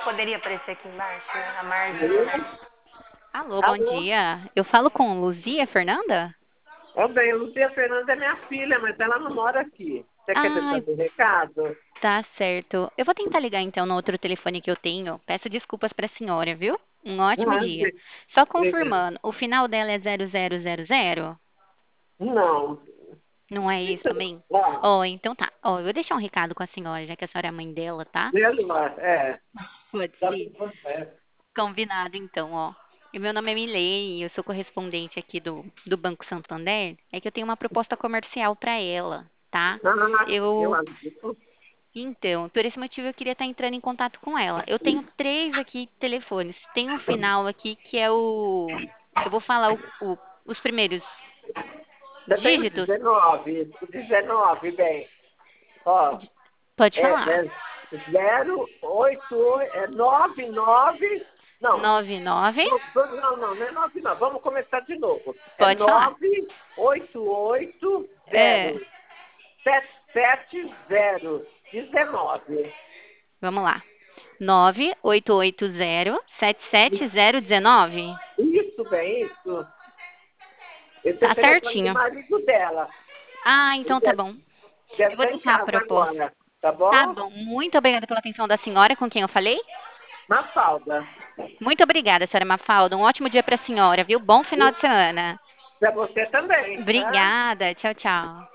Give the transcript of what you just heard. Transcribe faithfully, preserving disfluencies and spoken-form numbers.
poderia aparecer aqui embaixo? A Margina. Alô, bom Alô? dia. Eu falo com Luzia Fernanda? Ô, bem, Lucia Fernanda é minha filha, mas ela não mora aqui. Você quer deixar Ai, um recado? tá certo. Eu vou tentar ligar então no outro telefone que eu tenho. Peço desculpas pra senhora, viu? Um ótimo Ah, dia. sim. Só Obrigada. confirmando, o final dela é zero zero zero zero? Não. Não é isso Então, também? ó, Oh, então tá. Oh, eu vou deixar um recado com a senhora, já que a senhora é a mãe dela, tá? melhor, é. Pode Tá ser. bom, é. Combinado, então, ó. E meu nome é Milei, eu sou correspondente aqui do, do Banco Santander. É que eu tenho uma proposta comercial para ela, tá? Ah, eu Eu, aviso. então, por esse motivo eu queria estar entrando em contato com ela. Eu tenho três aqui telefones. Tem um final aqui que é o, eu vou falar o, o- os primeiros Você tem o dígitos. dezenove, o dezenove, bem. Ó, Pode é, falar. é zero oito oito, é nove nove, não, Nove nove. não, não, não, não é nove não, vamos começar de novo. É Pode falar. nove oito oito É, zero sete sete zero dezenove. vamos lá. Nove oito oito zero sete sete zero um nove. Isso, bem, isso. Esse é o Tá telefone do certinho. marido dela. Ah, Ele então tá deve, bom. deve Eu vou estar em deixar a casa proposta. agora, tá Tá bom? bom. Muito obrigada pela atenção da senhora com quem eu falei. Mafalda, Muito obrigada, senhora Mafalda. Um ótimo dia para a senhora, viu? Bom final de semana. para você também, tá? Obrigada. Tchau, tchau.